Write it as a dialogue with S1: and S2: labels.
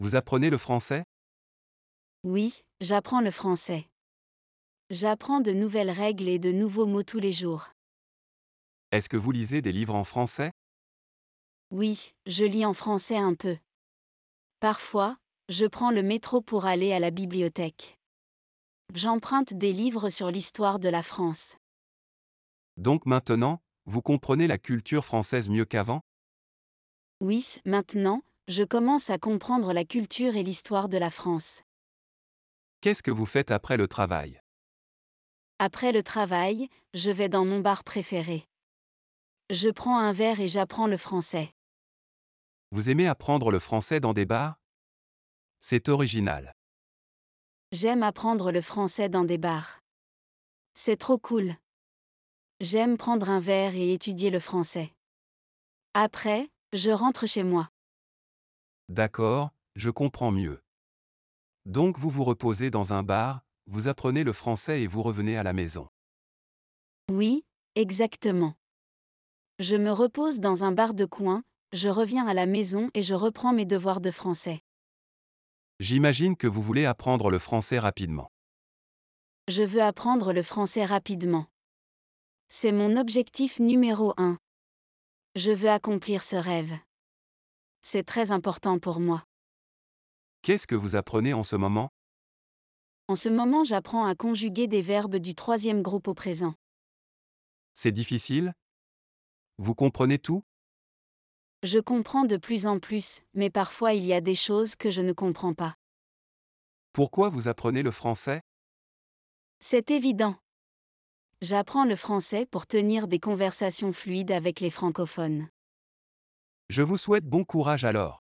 S1: Vous apprenez le français?
S2: Oui, j'apprends le français. J'apprends de nouvelles règles et de nouveaux mots tous les jours.
S1: Est-ce que vous lisez des livres en français?
S2: Oui, je lis en français un peu. Parfois, je prends le métro pour aller à la bibliothèque. J'emprunte des livres sur l'histoire de la France.
S1: Donc maintenant, vous comprenez la culture française mieux qu'avant?
S2: Oui, maintenant, je commence à comprendre la culture et l'histoire de la France.
S1: Qu'est-ce que vous faites après le travail?
S2: Après le travail, je vais dans mon bar préféré. Je prends un verre et j'apprends le français.
S1: Vous aimez apprendre le français dans des bars? C'est original.
S2: J'aime apprendre le français dans des bars. C'est trop cool. J'aime prendre un verre et étudier le français. Après, je rentre chez moi.
S1: D'accord, je comprends mieux. Donc vous vous reposez dans un bar, vous apprenez le français et vous revenez à la maison.
S2: Oui, exactement. Je me repose dans un bar de coin, je reviens à la maison et je reprends mes devoirs de français.
S1: J'imagine que vous voulez apprendre le français rapidement.
S2: Je veux apprendre le français rapidement. C'est mon objectif numéro un. Je veux accomplir ce rêve. C'est très important pour moi.
S1: Qu'est-ce que vous apprenez en ce moment?
S2: En ce moment, j'apprends à conjuguer des verbes du troisième groupe au présent.
S1: C'est difficile? Vous comprenez tout?
S2: Je comprends de plus en plus, mais parfois il y a des choses que je ne comprends pas.
S1: Pourquoi vous apprenez le français?
S2: C'est évident. J'apprends le français pour tenir des conversations fluides avec les francophones.
S1: Je vous souhaite bon courage alors.